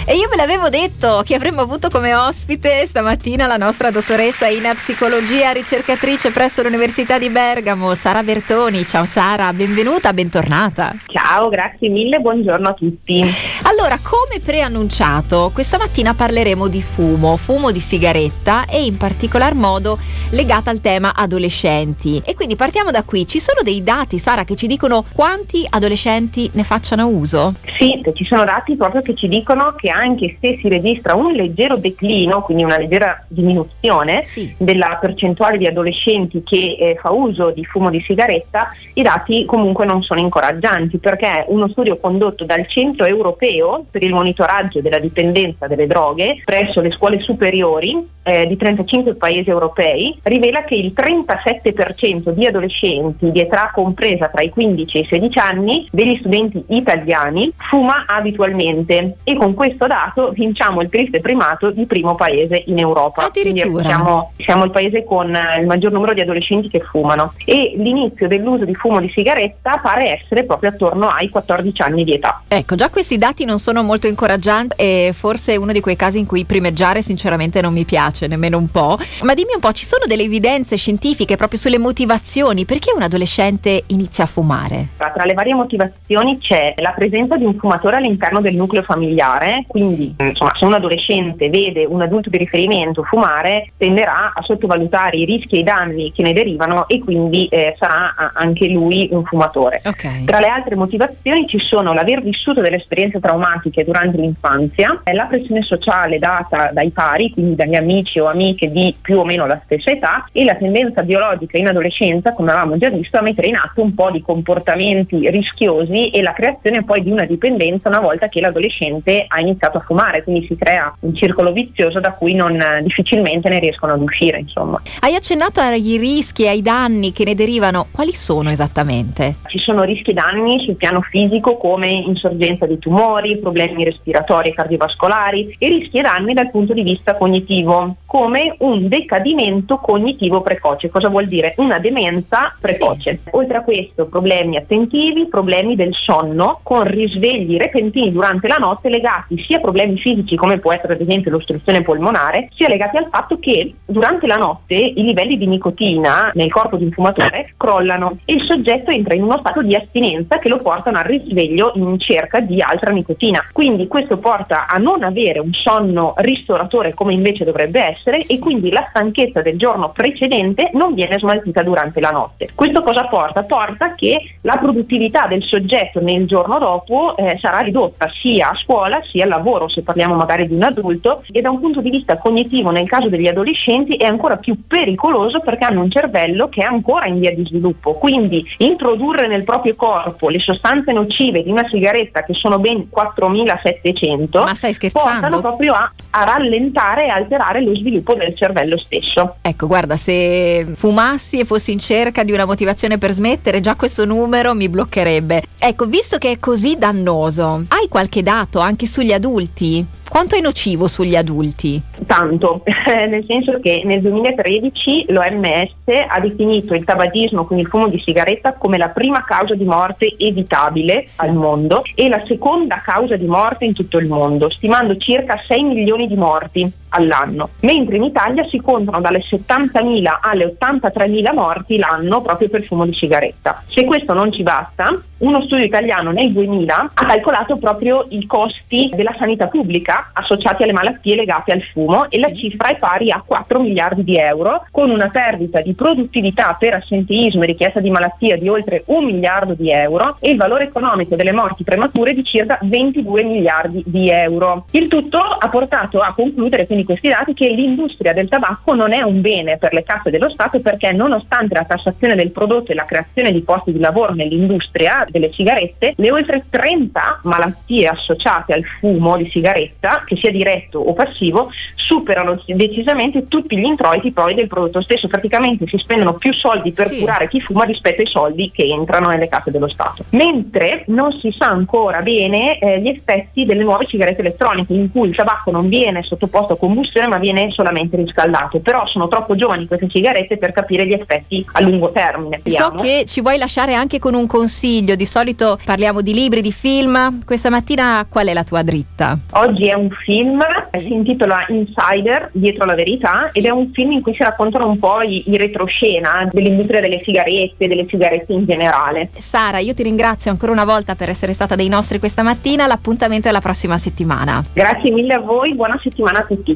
E io ve l'avevo detto che avremmo avuto come ospite stamattina la nostra dottoressa in psicologia, ricercatrice presso l'Università di Bergamo, Sara Bertoni. Ciao Sara, benvenuta, bentornata. Ciao, grazie mille, buongiorno a tutti. Allora, come preannunciato, questa mattina parleremo di fumo di sigaretta e in particolar modo legata al tema adolescenti. E quindi partiamo da qui. Ci sono dei dati, Sara, che ci dicono quanti adolescenti ne facciano uso? Sì, ci sono dati proprio che ci dicono che anche se si registra un leggero declino, quindi una leggera diminuzione della percentuale di adolescenti che fa uso di fumo di sigaretta, i dati comunque non sono incoraggianti, perché uno studio condotto dal Centro Europeo per il monitoraggio della dipendenza delle droghe presso le scuole superiori di 35 paesi europei rivela che il 37% di adolescenti di età compresa tra i 15 e i 16 anni degli studenti italiani fuma abitualmente, e con questo dato vinciamo il triste primato di primo paese in Europa. Addirittura. Siamo il paese con il maggior numero di adolescenti che fumano, e l'inizio dell'uso di fumo di sigaretta pare essere proprio attorno ai 14 anni di età. Ecco, già questi dati non sono molto incoraggianti e forse è uno di quei casi in cui primeggiare sinceramente non mi piace nemmeno un po'. Ma dimmi un po', ci sono delle evidenze scientifiche proprio sulle motivazioni? Perché un adolescente inizia a fumare? Tra le varie motivazioni c'è la presenza di un fumatore all'interno del nucleo familiare, quindi insomma, se un adolescente vede un adulto di riferimento fumare, tenderà a sottovalutare i rischi e i danni che ne derivano, e quindi sarà anche lui un fumatore. Okay. Tra le altre motivazioni ci sono l'aver vissuto delle esperienze traumatiche durante l'infanzia, la pressione sociale data dai pari, quindi dagli amici o amiche di più o meno la stessa età, e la tendenza biologica in adolescenza, come avevamo già visto, a mettere in atto un po' di comportamenti rischiosi e la creazione poi di una dipendenza una volta che l'adolescente ha iniziato a fumare, quindi si crea un circolo vizioso da cui difficilmente ne riescono ad uscire, insomma. Hai accennato ai rischi e ai danni che ne derivano, quali sono esattamente? Ci sono rischi e danni sul piano fisico come insorgenza di tumori, problemi respiratori e cardiovascolari, e rischi e danni dal punto di vista cognitivo come un decadimento cognitivo precoce. Cosa vuol dire? Una demenza precoce. Oltre a questo, problemi attentivi, problemi del sonno con risvegli repentini durante la notte legati sia a problemi fisici come può essere ad esempio l'ostruzione polmonare, sia legati al fatto che durante la notte i livelli di nicotina nel corpo di un fumatore crollano e il soggetto entra in uno stato di astinenza che lo portano al risveglio in cerca di altra nicotina. Quindi questo porta a non avere un sonno ristoratore come invece dovrebbe essere, e quindi la stanchezza del giorno precedente non viene smaltita durante la notte. Questo cosa porta? Porta che la produttività del soggetto nel giorno dopo sarà ridotta sia a scuola sia al lavoro, se parliamo magari di un adulto, e da un punto di vista cognitivo nel caso degli adolescenti è ancora più pericoloso perché hanno un cervello che è ancora in via di sviluppo, quindi introdurre nel proprio corpo le sostanze nocive di una sigaretta, che sono ben 4.700, ma stai scherzando? Portano proprio a rallentare e alterare lo sviluppo del cervello stesso. Ecco, guarda, se fumassi e fossi in cerca di una motivazione per smettere, già questo numero mi bloccherebbe. Ecco, visto che è così dannoso, hai qualche dato anche sugli adulti? Quanto è nocivo sugli adulti? Tanto, nel senso che nel 2013 l'OMS ha definito il tabagismo, quindi il fumo di sigaretta, come la prima causa di morte evitabile al mondo e la seconda causa di morte in tutto il mondo, stimando circa 6 milioni di morti all'anno, mentre in Italia si contano dalle 70.000 alle 83.000 morti l'anno proprio per il fumo di sigaretta. Se questo non ci basta, uno studio italiano nel 2000 ha calcolato proprio i costi della sanità pubblica associati alle malattie legate al fumo, e la cifra è pari a 4 miliardi di euro, con una perdita di produttività per assenteismo e richiesta di malattia di oltre 1 miliardo di euro e il valore economico delle morti premature di circa 22 miliardi di euro. Il tutto ha portato a concludere quindi questi dati che l'industria del tabacco non è un bene per le casse dello Stato, perché nonostante la tassazione del prodotto e la creazione di posti di lavoro nell'industria delle sigarette, le oltre 30 malattie associate al fumo di sigaretta, che sia diretto o passivo, superano decisamente tutti gli introiti poi del prodotto stesso. Praticamente si spendono più soldi per curare chi fuma rispetto ai soldi che entrano nelle casse dello Stato. Mentre non si sa ancora bene gli effetti delle nuove sigarette elettroniche, in cui il tabacco non viene sottoposto a combustione ma viene solamente riscaldato, però sono troppo giovani queste sigarette per capire gli effetti a lungo termine. So che ci vuoi lasciare anche con un consiglio, di solito parliamo di libri, di film, questa mattina qual è la tua dritta? Oggi è un film, si intitola Insider, Dietro la verità, ed è un film in cui si raccontano un po' i retroscena dell'industria delle sigarette in generale. Sara, io ti ringrazio ancora una volta per essere stata dei nostri questa mattina, l'appuntamento è la prossima settimana. Grazie mille a voi, buona settimana a tutti.